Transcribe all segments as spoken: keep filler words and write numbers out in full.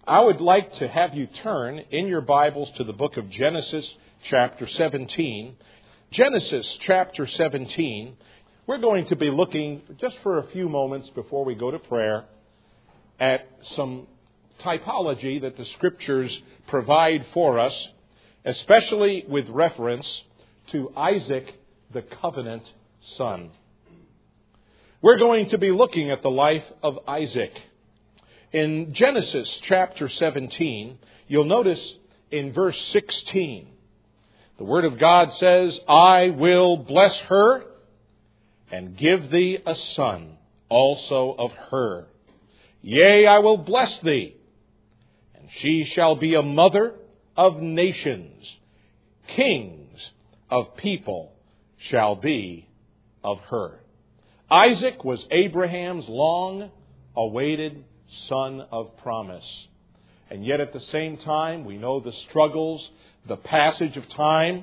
I would like to have you turn in your Bibles to the book of Genesis chapter seventeen. Genesis chapter seventeen. We're going to be looking just for a few moments before we go to prayer at some typology that the Scriptures provide for us, especially with reference to Isaac, the covenant son. We're going to be looking at the life of Isaac. In Genesis chapter seventeen, you'll notice in verse sixteen, the Word of God says, I will bless her and give thee a son also of her. Yea, I will bless thee, and she shall be a mother of nations. Kings of people shall be of her. Isaac was Abraham's long-awaited son of promise. And yet at the same time, we know the struggles, the passage of time.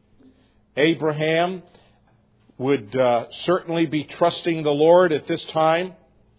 Abraham would uh, certainly be trusting the Lord at this time.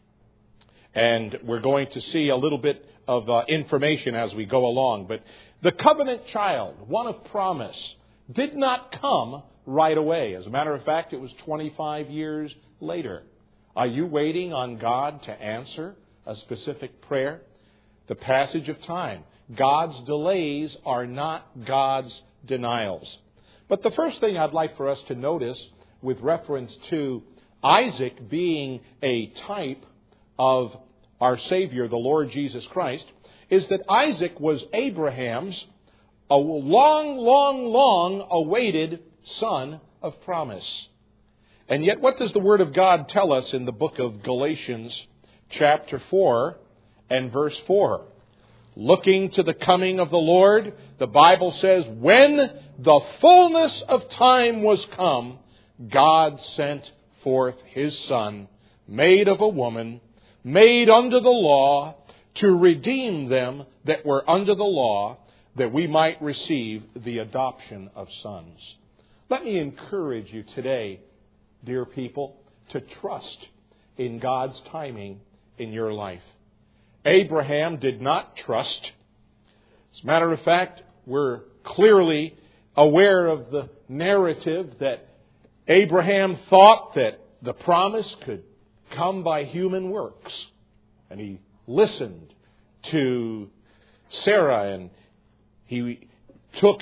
And we're going to see a little bit of uh, information as we go along. But the covenant child, one of promise, did not come right away. As a matter of fact, it was twenty-five years later. Are you waiting on God to answer a specific prayer? The passage of time. God's delays are not God's denials. But the first thing I'd like for us to notice with reference to Isaac being a type of our Savior, the Lord Jesus Christ, is that Isaac was Abraham's a long, long, long awaited son of promise. And yet what does the Word of God tell us in the book of Galatians chapter four and verse four? Looking to the coming of the Lord, the Bible says, when the fullness of time was come, God sent forth His Son, made of a woman, made under the law, to redeem them that were under the law, that we might receive the adoption of sons. Let me encourage you today, dear people, to trust in God's timing in your life. Abraham did not trust. As a matter of fact, we're clearly aware of the narrative that Abraham thought that the promise could come by human works. And he listened to Sarah, and he took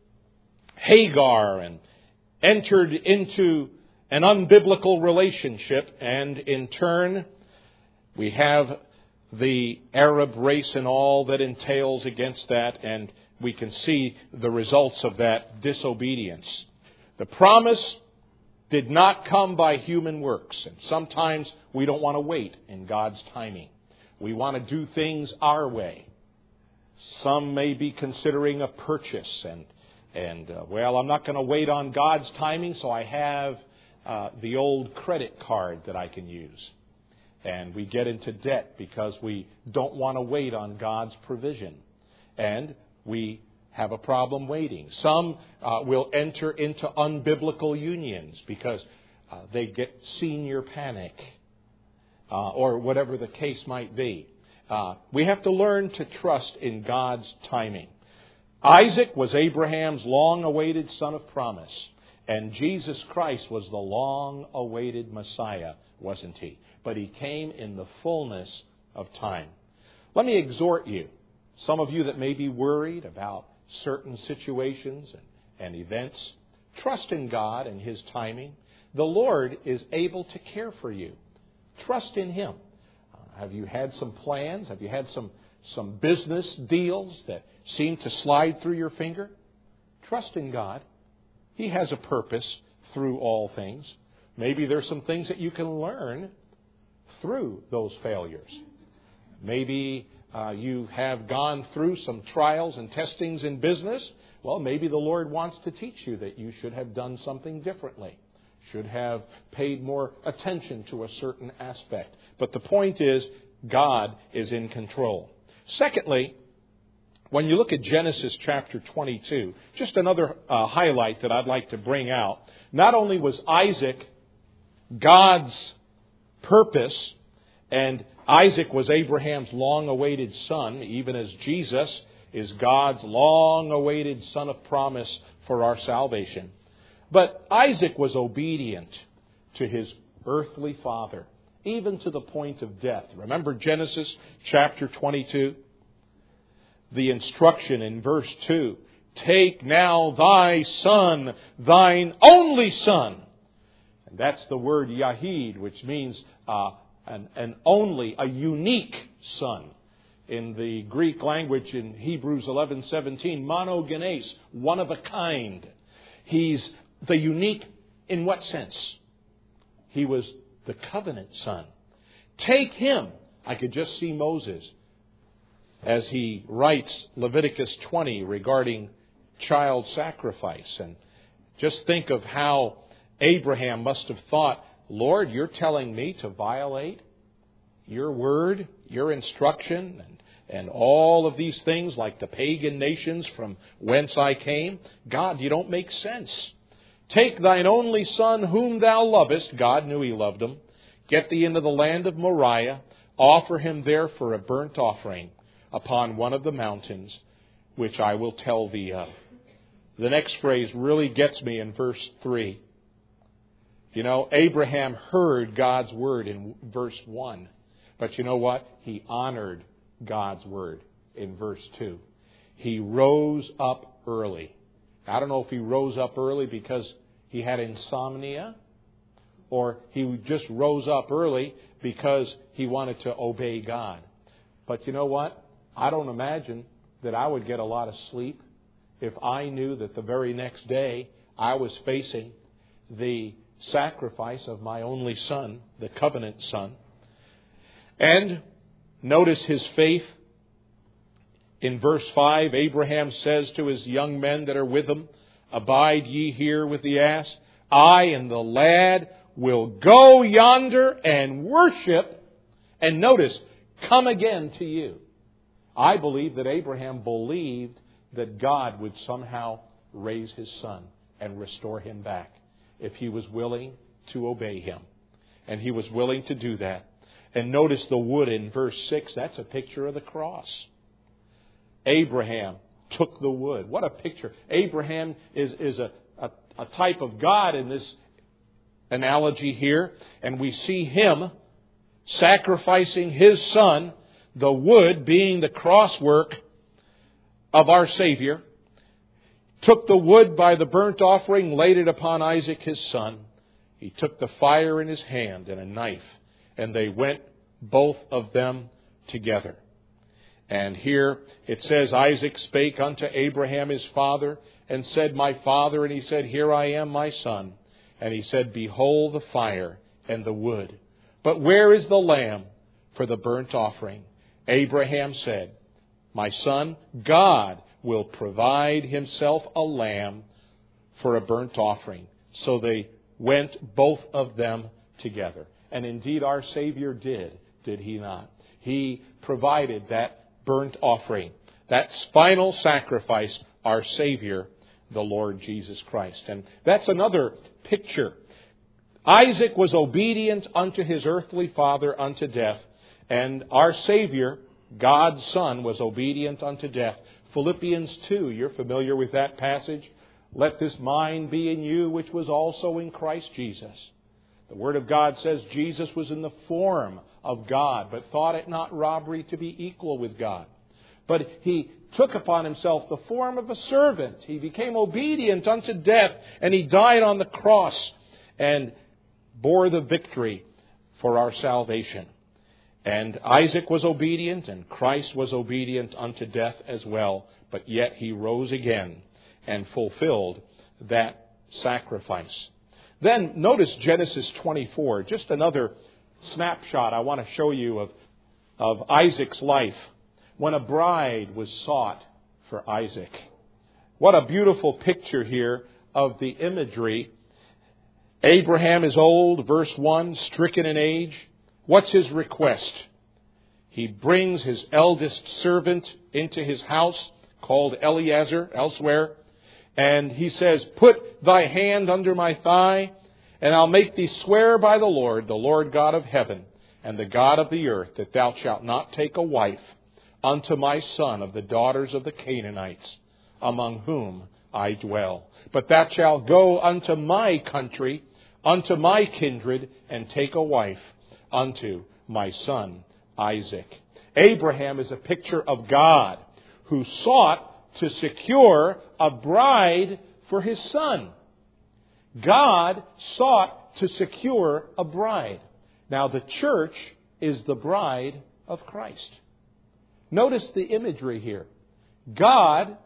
Hagar and entered into an unbiblical relationship. And in turn, we have the Arab race and all that entails against that, and we can see the results of that disobedience. The promise did not come by human works, and sometimes we don't want to wait in God's timing. We want to do things our way. Some may be considering a purchase, and and uh, well, I'm not going to wait on God's timing, so I have uh, the old credit card that I can use. And we get into debt because we don't want to wait on God's provision. And we have a problem waiting. Some uh, will enter into unbiblical unions because uh, they get senior panic uh, or whatever the case might be. Uh, we have to learn to trust in God's timing. Isaac was Abraham's long-awaited son of promise. And Jesus Christ was the long-awaited Messiah, wasn't He? But He came in the fullness of time. Let me exhort you, some of you that may be worried about certain situations and, and events, trust in God and His timing. The Lord is able to care for you. Trust in Him. Uh, have you had some plans? Have you had some, some business deals that seem to slide through your finger? Trust in God. He has a purpose through all things. Maybe there's some things that you can learn through those failures. Maybe uh, you have gone through some trials and testings in business. Well, maybe the Lord wants to teach you that you should have done something differently, should have paid more attention to a certain aspect. But the point is, God is in control. Secondly, when you look at Genesis chapter twenty-two, just another uh, highlight that I'd like to bring out. Not only was Isaac God's purpose and Isaac was Abraham's long-awaited son, even as Jesus is God's long-awaited son of promise for our salvation. But Isaac was obedient to his earthly father, even to the point of death. Remember Genesis chapter twenty-two? The instruction in verse two, take now thy son, thine only son. And that's the word Yahid, which means uh, an, an only, a unique son. In the Greek language in Hebrews eleven seventeen, monogenes, one of a kind. He's the unique in what sense? He was the covenant son. Take him. I could just see Moses as he writes Leviticus twenty regarding child sacrifice. And just think of how Abraham must have thought, Lord, you're telling me to violate your word, your instruction, and, and all of these things like the pagan nations from whence I came. God, you don't make sense. Take thine only son whom thou lovest. God knew he loved him. Get thee into the land of Moriah. Offer him there for a burnt offering upon one of the mountains, which I will tell thee of. The next phrase really gets me in verse three. You know, Abraham heard God's word in verse one. But you know what? He honored God's word in verse two. He rose up early. I don't know if he rose up early because he had insomnia, or he just rose up early because he wanted to obey God. But you know what? I don't imagine that I would get a lot of sleep if I knew that the very next day I was facing the sacrifice of my only son, the covenant son. And notice his faith. In verse five, Abraham says to his young men that are with him, abide ye here with the ass. I and the lad will go yonder and worship. And notice, come again to you. I believe that Abraham believed that God would somehow raise his son and restore him back if he was willing to obey him. And he was willing to do that. And notice the wood in verse six. That's a picture of the cross. Abraham took the wood. What a picture. Abraham is, is a, a, a type of God in this analogy here. And we see him sacrificing his son, the wood being the crosswork of our Savior. Took the wood by the burnt offering, laid it upon Isaac his son. He took the fire in his hand and a knife, and they went both of them together. And here it says, Isaac spake unto Abraham his father, and said, My father. And he said, Here I am, my son. And he said, Behold the fire and the wood, but where is the lamb for the burnt offering? Abraham said, My son, God will provide himself a lamb for a burnt offering. So they went both of them together. And indeed our Savior did, did he not? He provided that burnt offering, that final sacrifice, our Savior, the Lord Jesus Christ. And that's another picture. Isaac was obedient unto his earthly father unto death, and our Savior, God's Son, was obedient unto death. Philippians two, you're familiar with that passage. Let this mind be in you, which was also in Christ Jesus. The Word of God says Jesus was in the form of God, but thought it not robbery to be equal with God. But he took upon himself the form of a servant. He became obedient unto death, and he died on the cross and bore the victory for our salvation. And Isaac was obedient, and Christ was obedient unto death as well. But yet he rose again and fulfilled that sacrifice. Then notice Genesis twenty-four, just another snapshot I want to show you of, of Isaac's life when a bride was sought for Isaac. What a beautiful picture here of the imagery. Abraham is old, verse one, stricken in age. What's his request? He brings his eldest servant into his house, called Eliezer elsewhere, and he says, Put thy hand under my thigh, and I'll make thee swear by the Lord, the Lord God of heaven, and the God of the earth, that thou shalt not take a wife unto my son of the daughters of the Canaanites, among whom I dwell. But thou shalt go unto my country, unto my kindred, and take a wife unto my son Isaac. Abraham is a picture of God who sought to secure a bride for his son. God sought to secure a bride. Now the church is the bride of Christ. Notice the imagery here. God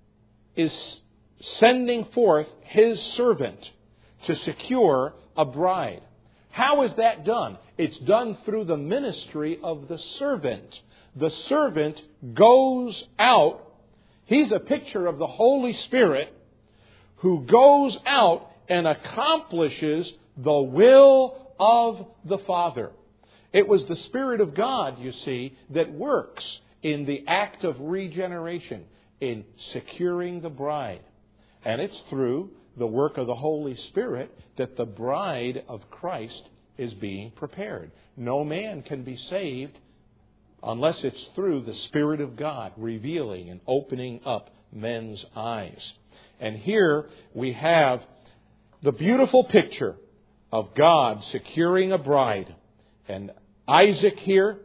is sending forth His servant to secure a bride. How is that done? It's done through the ministry of the servant. The servant goes out. He's a picture of the Holy Spirit who goes out and accomplishes the will of the Father. It was the Spirit of God, you see, that works in the act of regeneration, in securing the bride. And it's through the work of the Holy Spirit that the bride of Christ is being prepared. No man can be saved unless it's through the Spirit of God revealing and opening up men's eyes. And here we have the beautiful picture of God securing a bride. And Isaac here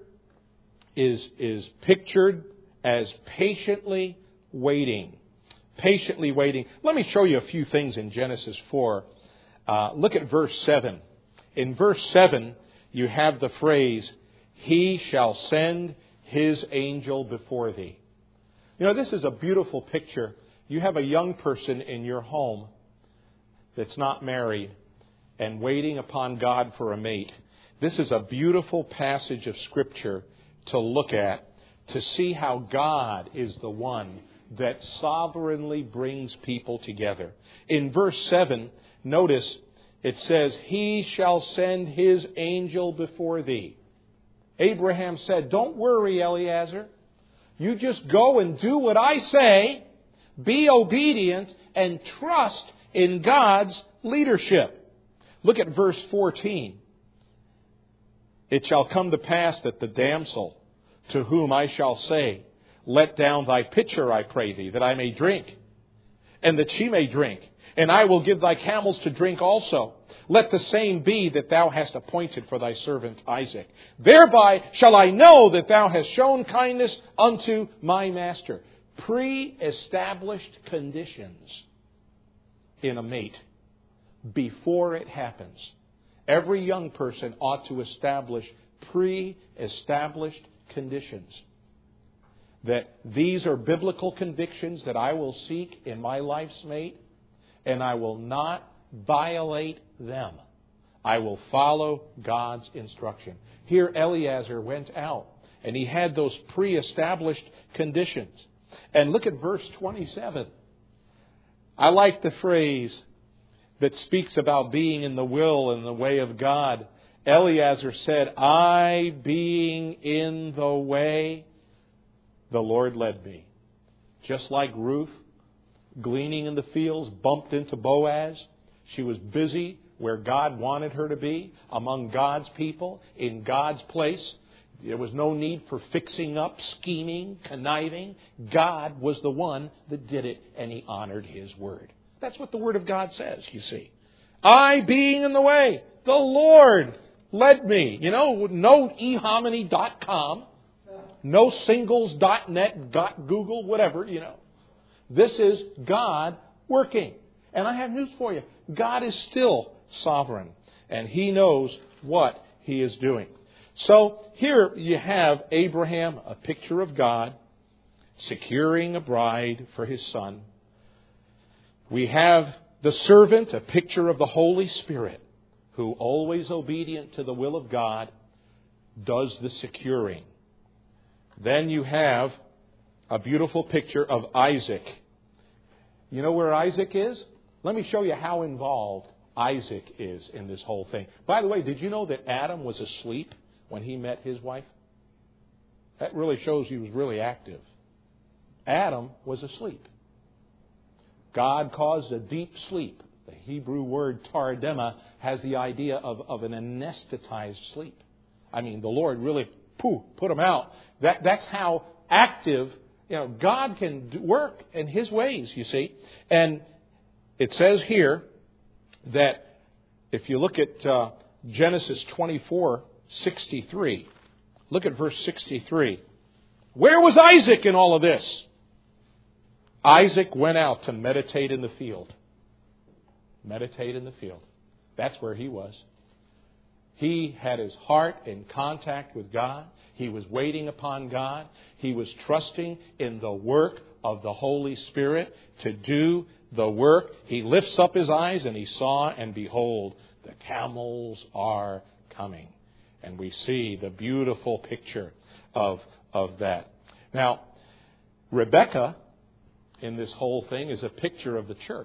is, is pictured as patiently waiting. Patiently waiting. Let me show you a few things in Genesis four. Uh, look at verse seven. In verse seven, you have the phrase, He shall send His angel before thee. You know, this is a beautiful picture. You have a young person in your home that's not married and waiting upon God for a mate. This is a beautiful passage of Scripture to look at, to see how God is the one that sovereignly brings people together. In verse seven, notice it says, He shall send His angel before thee. Abraham said, don't worry, Eliezer. You just go and do what I say, be obedient, and trust in God's leadership. Look at verse fourteen. It shall come to pass that the damsel to whom I shall say, let down thy pitcher, I pray thee, that I may drink, and that she may drink, and I will give thy camels to drink also. Let the same be that thou hast appointed for thy servant Isaac. Thereby shall I know that thou hast shown kindness unto my master. Pre-established conditions in a mate before it happens. Every young person ought to establish pre-established conditions. That these are biblical convictions that I will seek in my life's mate, and I will not violate them. I will follow God's instruction. Here Eliezer went out, and he had those pre-established conditions. And look at verse twenty-seven. I like the phrase that speaks about being in the will and the way of God. Eliezer said, I being in the way, the Lord led me. Just like Ruth, gleaning in the fields, bumped into Boaz. She was busy where God wanted her to be, among God's people, in God's place. There was no need for fixing up, scheming, conniving. God was the one that did it, and He honored His word. That's what the Word of God says, you see. I being in the way, the Lord led me. You know, no e hominy dot com, no singles dot net, Google, whatever, you know. This is God working. And I have news for you. God is still sovereign, and He knows what He is doing. So here you have Abraham, a picture of God, securing a bride for his son. We have the servant, a picture of the Holy Spirit, who, always obedient to the will of God, does the securing. Then you have a beautiful picture of Isaac. You know where Isaac is? Let me show you how involved Isaac is in this whole thing. By the way, did you know that Adam was asleep when he met his wife? That really shows he was really active. Adam was asleep. God caused a deep sleep. The Hebrew word tardema has the idea of, of an anesthetized sleep. I mean, the Lord really pooh, put them out. That, that's how active, you know, God can do work in His ways, you see. And it says here that if you look at uh, Genesis twenty-four sixty-three, look at verse sixty-three. Where was Isaac in all of this? Isaac went out to meditate in the field. Meditate in the field. That's where he was. He had his heart in contact with God. He was waiting upon God. He was trusting in the work of the Holy Spirit to do the work. He lifts up his eyes and he saw, and behold, the camels are coming. And we see the beautiful picture of, of that. Now, Rebekah in this whole thing is a picture of the church.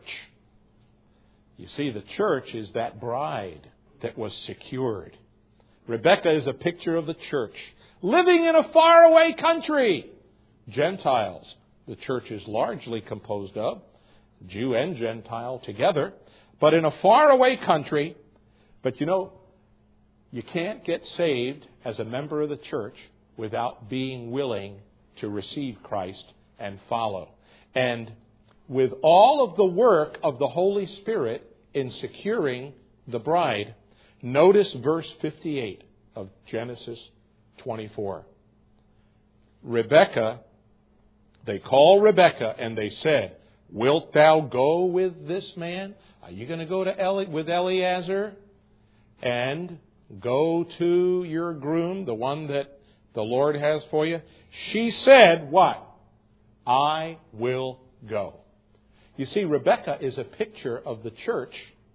You see, the church is that bride that was secured. Rebekah is a picture of the church living in a faraway country. Gentiles, the church is largely composed of, Jew and Gentile together, but in a faraway country. But you know, you can't get saved as a member of the church without being willing to receive Christ and follow. And with all of the work of the Holy Spirit in securing the bride, notice verse fifty-eight of Genesis twenty-four. Rebekah, they call Rebekah and they said, wilt thou go with this man? Are you going to go to Eli- with Eliezer and go to your groom, the one that the Lord has for you? She said, what? I will go. You see, Rebekah is a picture of the church,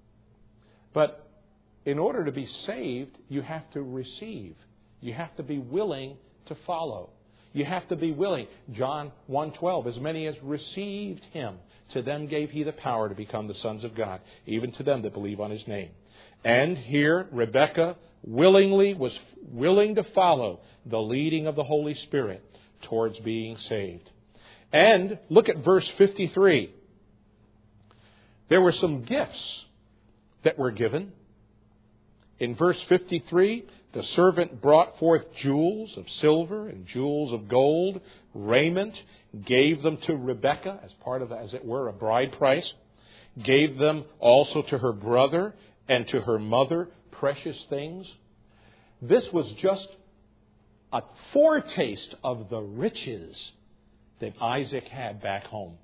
but in order to be saved, you have to receive. You have to be willing to follow. You have to be willing. John one twelve, as many as received Him, to them gave He the power to become the sons of God, even to them that believe on His name. And here, Rebekah willingly was willing to follow the leading of the Holy Spirit towards being saved. And look at verse fifty-three. There were some gifts that were given. In verse fifty-three, the servant brought forth jewels of silver and jewels of gold, raiment, gave them to Rebekah as part of, as it were, a bride price, gave them also to her brother and to her mother, precious things. This was just a foretaste of the riches that Isaac had back home.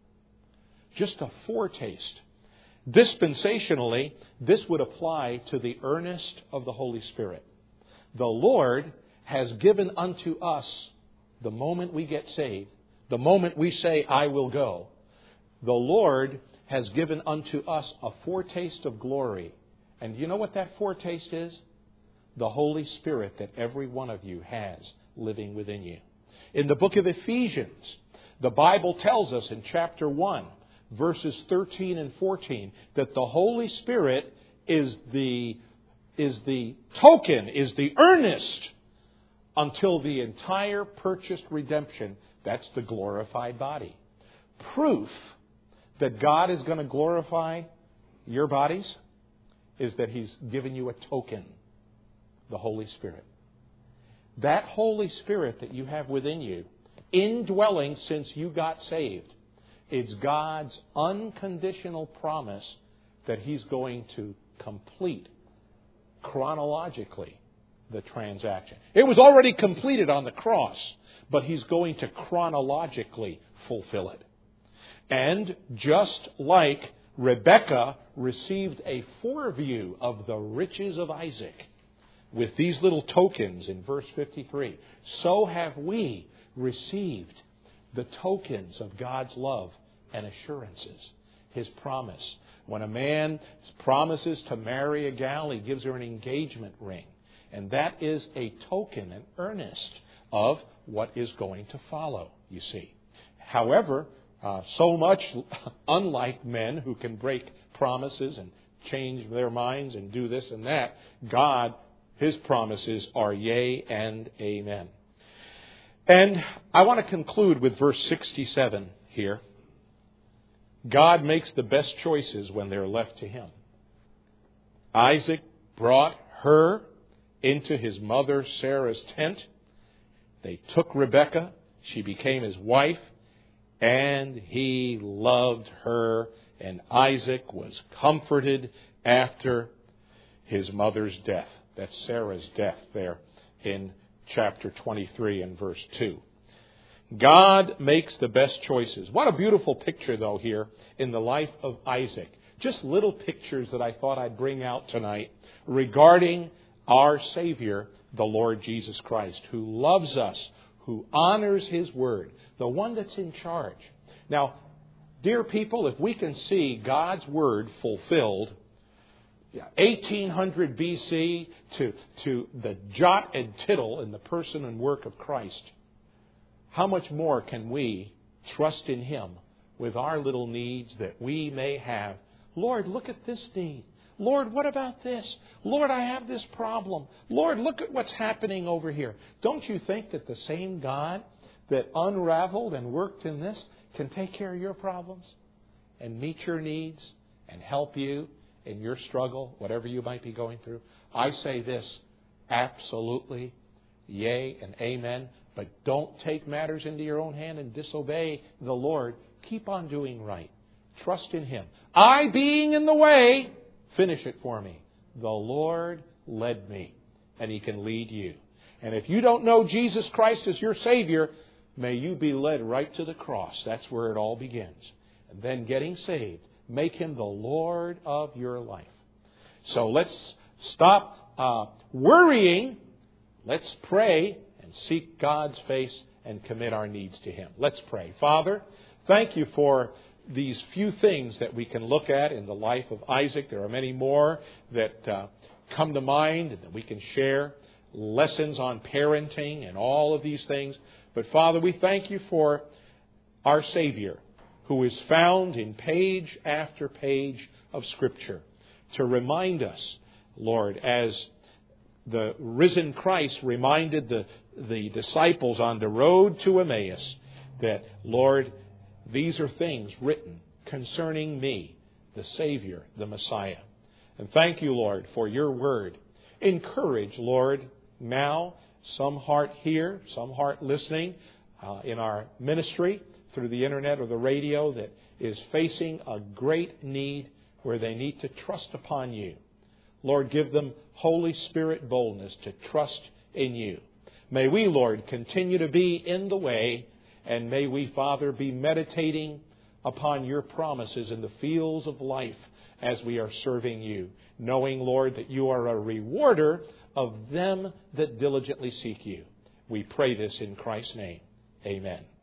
Just a foretaste. Dispensationally, this would apply to the earnest of the Holy Spirit. The Lord has given unto us, the moment we get saved, the moment we say, I will go, the Lord has given unto us a foretaste of glory. And you know what that foretaste is? The Holy Spirit that every one of you has living within you. In the book of Ephesians, the Bible tells us in chapter one, verses thirteen and fourteen, that the Holy Spirit is the, is the token, is the earnest until the entire purchased redemption. That's the glorified body. Proof that God is going to glorify your bodies is that He's given you a token, the Holy Spirit. That Holy Spirit that you have within you, indwelling since you got saved, it's God's unconditional promise that He's going to complete chronologically the transaction. It was already completed on the cross, but He's going to chronologically fulfill it. And just like Rebekah received a foreview of the riches of Isaac with these little tokens in verse fifty-three, so have we received the tokens of God's love and assurances, His promise. When a man promises to marry a gal, he gives her an engagement ring. And that is a token, an earnest of what is going to follow, you see. However, uh, so much unlike men who can break promises and change their minds and do this and that, God, His promises are yea and amen. And I want to conclude with verse sixty-seven here. God makes the best choices when they're left to Him. Isaac brought her into his mother Sarah's tent. They took Rebekah. She became his wife. And he loved her. And Isaac was comforted after his mother's death. That's Sarah's death there in chapter twenty-three and verse two. God makes the best choices. What a beautiful picture, though, here in the life of Isaac. Just little pictures that I thought I'd bring out tonight regarding our Savior, the Lord Jesus Christ, who loves us, who honors His Word, the one that's in charge. Now, dear people, if we can see God's Word fulfilled, eighteen hundred B C to, to the jot and tittle in the person and work of Christ, how much more can we trust in Him with our little needs that we may have? Lord, look at this need. Lord, what about this? Lord, I have this problem. Lord, look at what's happening over here. Don't you think that the same God that unraveled and worked in this can take care of your problems and meet your needs and help you in your struggle, whatever you might be going through? I say this, absolutely, yea and amen. But don't take matters into your own hand and disobey the Lord. Keep on doing right. Trust in Him. I being in the way, finish it for me. The Lord led me, and He can lead you. And if you don't know Jesus Christ as your Savior, may you be led right to the cross. That's where it all begins. And then getting saved. Make Him the Lord of your life. So let's stop uh, worrying. Let's pray and seek God's face and commit our needs to Him. Let's pray. Father, thank You for these few things that we can look at in the life of Isaac. There are many more that uh, come to mind and that we can share. Lessons on parenting and all of these things. But Father, we thank You for our Savior, who is found in page after page of Scripture to remind us, Lord, as the risen Christ reminded the, the disciples on the road to Emmaus that, Lord, these are things written concerning me, the Savior, the Messiah. And thank You, Lord, for Your word. Encourage, Lord, now some heart here, some heart listening uh, in our ministry through the internet or the radio that is facing a great need where they need to trust upon You. Lord, give them Holy Spirit boldness to trust in You. May we, Lord, continue to be in the way, and may we, Father, be meditating upon Your promises in the fields of life as we are serving You, knowing, Lord, that You are a rewarder of them that diligently seek You. We pray this in Christ's name. Amen.